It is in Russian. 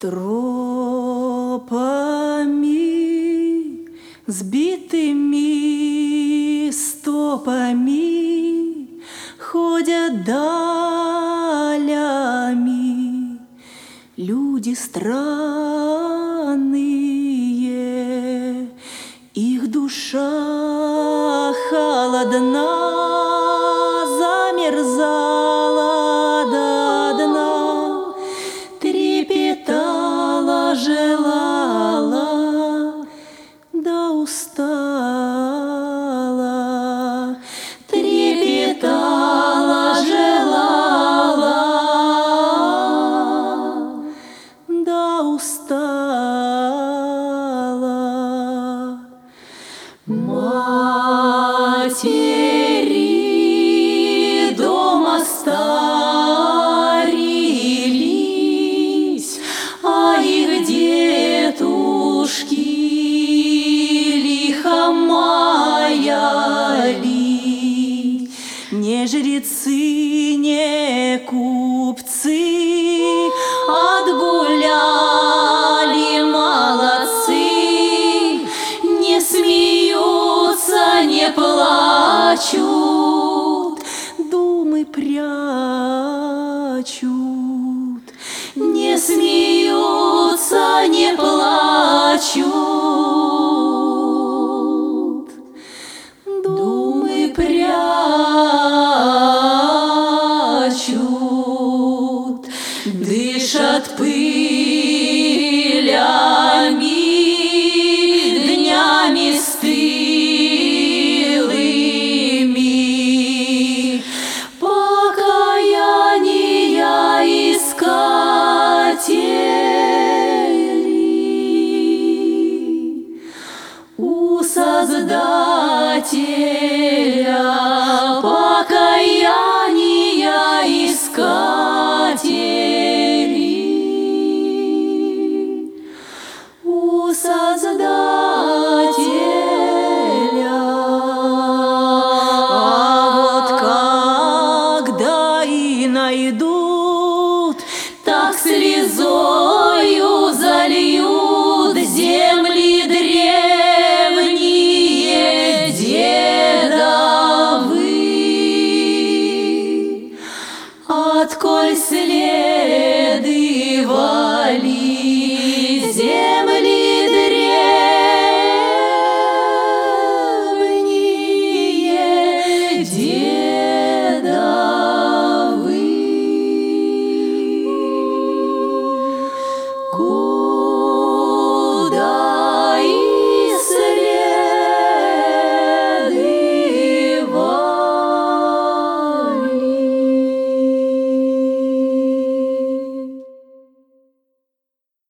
Тропами, сбитыми стопами ходят далями люди странные, их душа холодна, замерзала до дна, трепетала, желала, да устала, трепетала, желала, да устала. Матери дома старились, а их детушки лихо маялись. Не жрецы, не купцы отгуляли молодцы, не смеются, не плачут, думы прячут, не смеются, не плачут, думы прячут, дышат пылями, днями стылыми, покаяния искатели у Создателя, покаяния искатели у Создателя. А вот когда и найдут, так слезою зальют земли древние дедовы, отколь следовали земли древние дедовы.